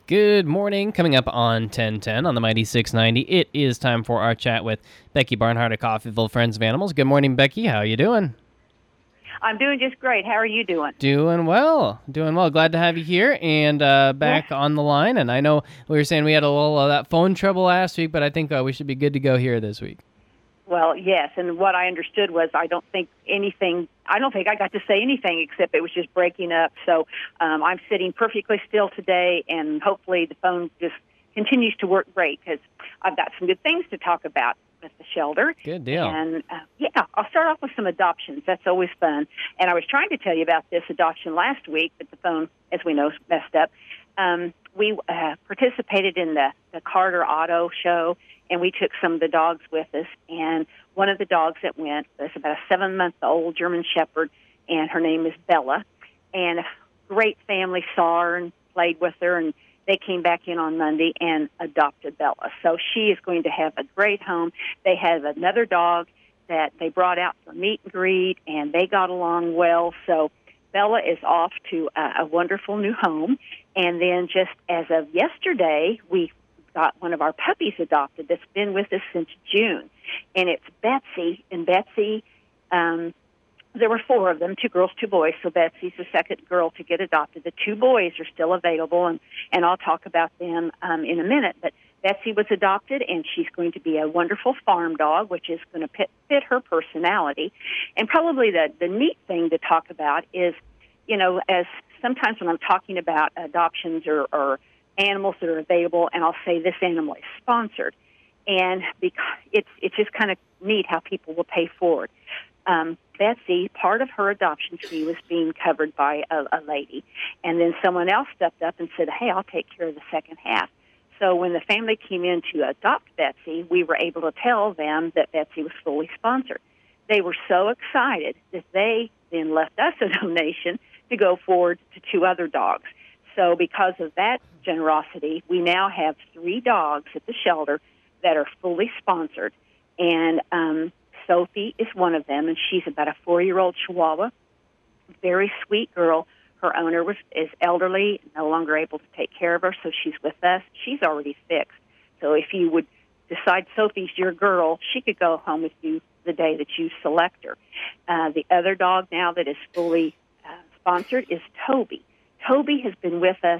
Good morning. Coming up on 1010 on the Mighty 690, it is time for our chat with Becky Barnhart of Coffeyville Friends of Animals. Good morning, Becky. How are you doing? I'm doing just great. How are you doing? Doing well. Glad to have you here and back on the line. And I know we were saying we had a little that phone trouble last week, but I think we should be good to go here this week. Well, yes, and what I understood was I don't think I got to say anything except it was just breaking up. So I'm sitting perfectly still today, and hopefully the phone just continues to work great because I've got some good things to talk about with the shelter. Good deal. And, I'll start off with some adoptions. That's always fun. And I was trying to tell you about this adoption last week, but the phone, as we know, messed up. We participated in the Carter Auto Show, and we took some of the dogs with us. And one of the dogs that went was about a 7-month-old German Shepherd, and her name is Bella. And a great family saw her and played with her, and they came back in on Monday and adopted Bella. So she is going to have a great home. They have another dog that they brought out for meet and greet, and they got along well. So Bella is off to a wonderful new home. And then just as of yesterday, we got one of our puppies adopted that's been with us since June. And it's Betsy. And Betsy, there were 4 of them, 2 girls, 2 boys. So Betsy's the second girl to get adopted. The 2 boys are still available, and I'll talk about them in a minute. But Betsy was adopted, and she's going to be a wonderful farm dog, which is going to fit her personality. And probably the neat thing to talk about is, as sometimes when I'm talking about adoptions or animals that are available, and I'll say this animal is sponsored, and because it's just kind of neat how people will pay forward. Betsy, part of her adoption fee was being covered by a lady, and then someone else stepped up and said, hey, I'll take care of the second half. So when the family came in to adopt Betsy, we were able to tell them that Betsy was fully sponsored. They were so excited that they then left us a donation to go forward to 2 other dogs. So because of that generosity, we now have 3 dogs at the shelter that are fully sponsored. And Sophie is one of them, and she's about a 4-year-old Chihuahua, very sweet girl. Her owner is elderly, no longer able to take care of her, so she's with us. She's already fixed. So if you would decide Sophie's your girl, she could go home with you the day that you select her. The other dog now that is fully sponsored is Toby. Toby has been with us,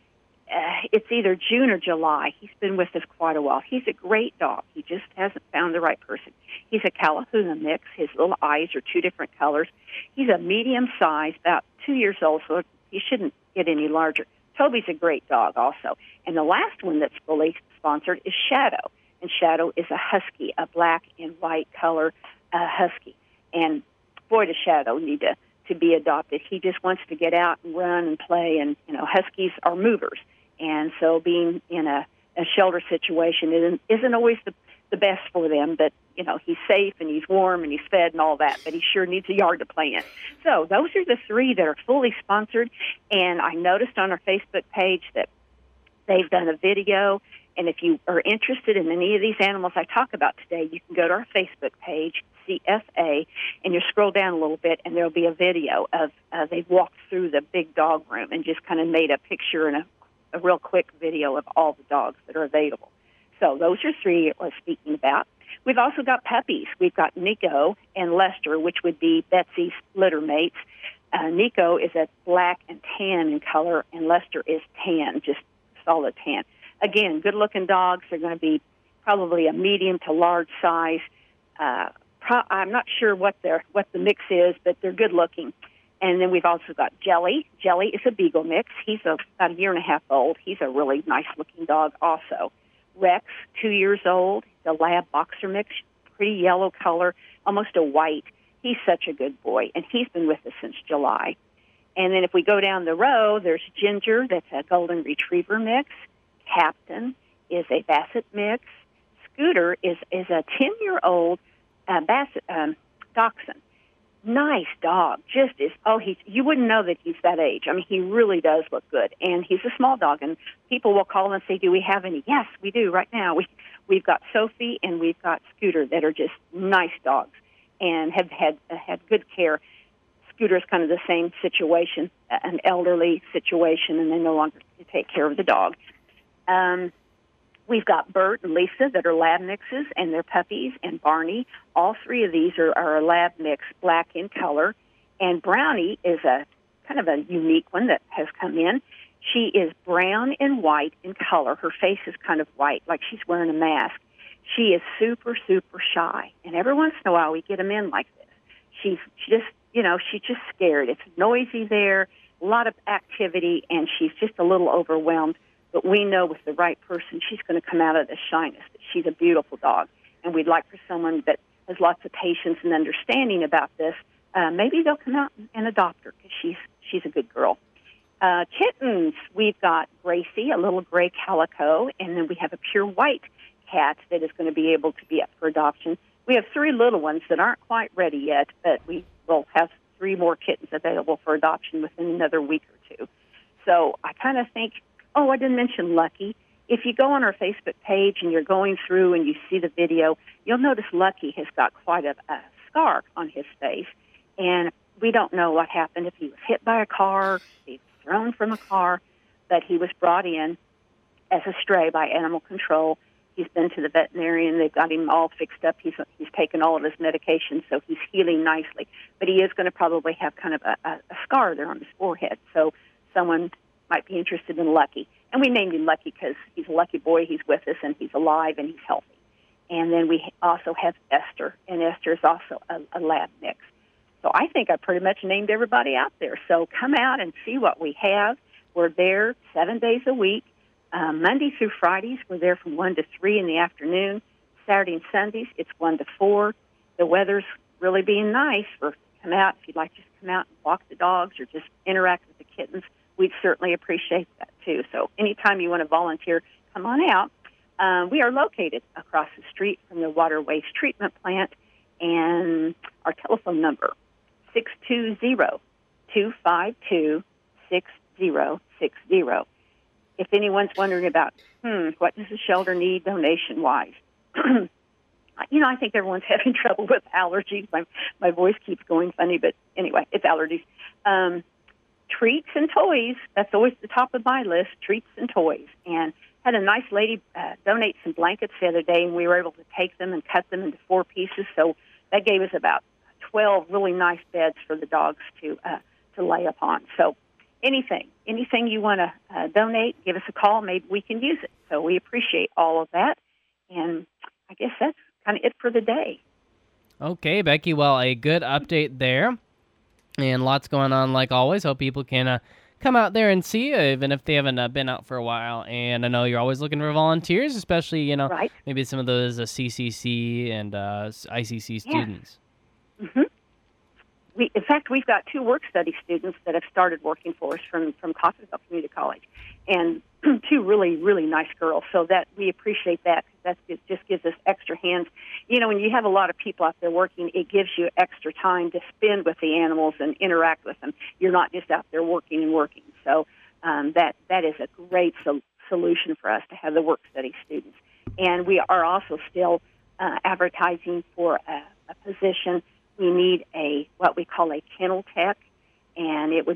it's either June or July. He's been with us quite a while. He's a great dog. He just hasn't found the right person. He's a California mix. His little eyes are 2 different colors. He's a medium size, about 2 years old, so he shouldn't get any larger. Toby's a great dog also. And the last one that's fully sponsored is Shadow. And Shadow is a husky, a black and white color husky. And boy, does Shadow need to be adopted. He just wants to get out and run and play, and huskies are movers, and so being in a shelter situation isn't always the best for them. But he's safe and he's warm and he's fed and all that, but he sure needs a yard to play in. So those are the 3 that are fully sponsored. And I noticed on our Facebook page that they've done a video. And if you are interested in any of these animals I talk about today, you can go to our Facebook page, CFA, and you scroll down a little bit, and there'll be a video of they've walked through the big dog room and just kind of made a picture and a real quick video of all the dogs that are available. So those are 3 we're speaking about. We've also got puppies. We've got Nico and Lester, which would be Betsy's litter mates. Nico is a black and tan in color, and Lester is tan, just solid tan. Again, good-looking dogs. They're going to be probably a medium to large size. I'm not sure what the mix is, but they're good-looking. And then we've also got Jelly. Jelly is a Beagle mix. He's about a 1.5 years old. He's a really nice-looking dog also. Rex, 2 years old. He's a Lab Boxer mix, pretty yellow color, almost a white. He's such a good boy, and he's been with us since July. And then if we go down the row, there's Ginger. That's a Golden Retriever mix. Captain is a Basset mix. Scooter is a 10-year-old Basset Dachshund. Nice dog. You wouldn't know that he's that age. I mean, he really does look good. And he's a small dog, and people will call and say, do we have any? Yes, we do right now. We've got Sophie and we've got Scooter that are just nice dogs and have had good care. Scooter is kind of the same situation, an elderly situation, and they no longer take care of the dog. We've got Bert and Lisa that are lab mixes, and they're puppies, and Barney. All three of these are a lab mix, black in color. And Brownie is a kind of a unique one that has come in. She is brown and white in color. Her face is kind of white, like she's wearing a mask. She is super, super shy. And every once in a while we get them in like this. She's just scared. It's noisy there, a lot of activity, and she's just a little overwhelmed. But we know with the right person, she's going to come out of the shyness. She's a beautiful dog. And we'd like for someone that has lots of patience and understanding about this. Maybe they'll come out and adopt her because she's a good girl. Kittens, we've got Gracie, a little gray calico, and then we have a pure white cat that is going to be able to be up for adoption. We have 3 little ones that aren't quite ready yet, but we will have 3 more kittens available for adoption within another week or 2. So I kind of think, I didn't mention Lucky. If you go on our Facebook page and you're going through and you see the video, you'll notice Lucky has got quite a scar on his face. And we don't know what happened, if he was hit by a car, if he was thrown from a car, but he was brought in as a stray by animal control. He's been to the veterinarian. They've got him all fixed up. He's taken all of his medication, so he's healing nicely. But he is going to probably have kind of a scar there on his forehead. So someone might be interested in Lucky. And we named him Lucky because he's a lucky boy. He's with us, and he's alive, and he's healthy. And then we also have Esther, and Esther is also a lab mix. So I think I pretty much named everybody out there. So come out and see what we have. We're there 7 days a week. Monday through Fridays, we're there from 1 to 3 in the afternoon. Saturday and Sundays, it's 1 to 4. The weather's really being nice for come out. If you'd like to just come out and walk the dogs or just interact with the kittens, we'd certainly appreciate that, too. So anytime you want to volunteer, come on out. We are located across the street from the water waste treatment plant, and our telephone number, 620-252-6060. If anyone's wondering about, what does the shelter need donation-wise? I think everyone's having trouble with allergies. My voice keeps going funny, but anyway, it's allergies. Treats and toys, that's always the top of my list, treats and toys. And had a nice lady donate some blankets the other day, and we were able to take them and cut them into 4 pieces. So that gave us about 12 really nice beds for the dogs to lay upon. So anything you want to donate, give us a call. Maybe we can use it. So we appreciate all of that. And I guess that's kind of it for the day. Okay, Becky. Well, a good update there. And lots going on, like always. Hope people can come out there and see you, even if they haven't been out for a while. And I know you're always looking for volunteers, especially, right. Maybe some of those CCC and ICC students. Yeah. Mm-hmm. In fact, we've got 2 work-study students that have started working for us from Coffeyville Community College, and 2 really, really nice girls. So that we appreciate that. That just gives us extra hands. When you have a lot of people out there working, it gives you extra time to spend with the animals and interact with them. You're not just out there working and working. So that is a great solution for us to have the work-study students. And we are also still advertising for a position. We need what we call a kennel tech, and it's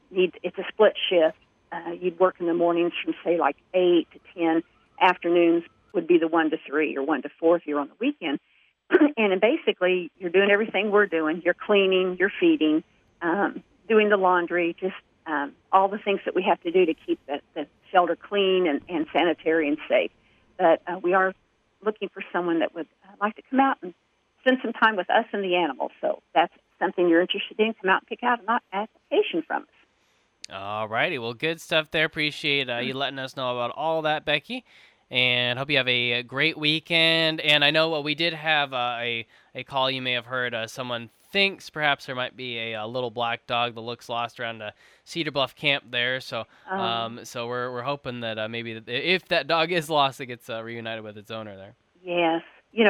a split shift. You'd work in the mornings from, say, like 8 to 10. Afternoons would be the 1 to 3 or 1 to 4 if you're on the weekend. And basically, you're doing everything we're doing. You're cleaning, you're feeding, doing the laundry, just all the things that we have to do to keep the shelter clean and sanitary and safe. But we are looking for someone that would like to come out and spend some time with us and the animals. So that's something you're interested in, come out and pick out an application from us. All righty. Well, good stuff there. Appreciate you letting us know about all that, Becky. And hope you have a great weekend. And I know we did have a call you may have heard. Someone thinks perhaps there might be a little black dog that looks lost around Cedar Bluff camp there. So so we're hoping that maybe if that dog is lost, it gets reunited with its owner there. Yes.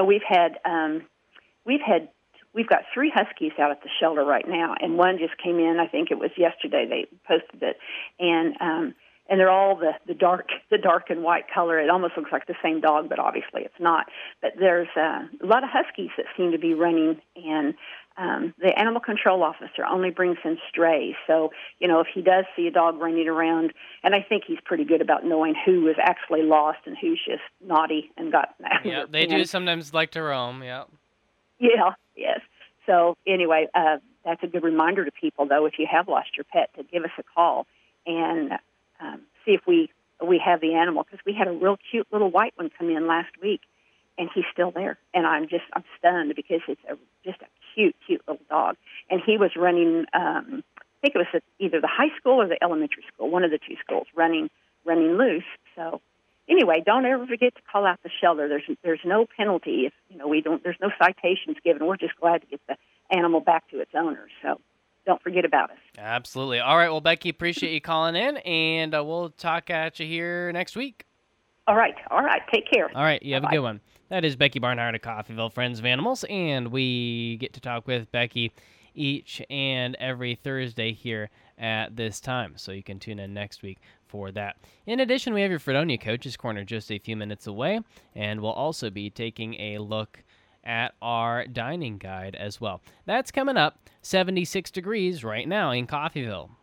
We've got 3 huskies out at the shelter right now, and one just came in. I think it was yesterday they posted it, and they're all the dark and white color. It almost looks like the same dog, but obviously it's not. But there's a lot of huskies that seem to be running, and the animal control officer only brings in strays. So, if he does see a dog running around, and I think he's pretty good about knowing who is actually lost and who's just naughty and got out of Yeah, their they pants. do sometimes like to roam, yeah. Yeah, yes. So anyway, that's a good reminder to people, though, if you have lost your pet, to give us a call and see if we have the animal, because we had a real cute little white one come in last week, and he's still there. And I'm stunned because it's just a cute little dog. And he was running, I think it was at either the high school or the elementary school, one of the two schools, running loose. So anyway, don't ever forget to call out the shelter. There's no penalty if there's no citations given. We're just glad to get the animal back to its owner. So don't forget about us. Absolutely. All right. Well, Becky, appreciate you calling in, and we'll talk at you here next week. All right. Take care. All right. You have Bye-bye. a good one. That is Becky Barnhart of Coffeyville Friends of Animals, and we get to talk with Becky each and every Thursday here at this time, so you can tune in next week for that. In addition, we have your Fredonia Coaches Corner just a few minutes away, and we'll also be taking a look at our dining guide as well. That's coming up. 76 degrees right now in Coffeyville.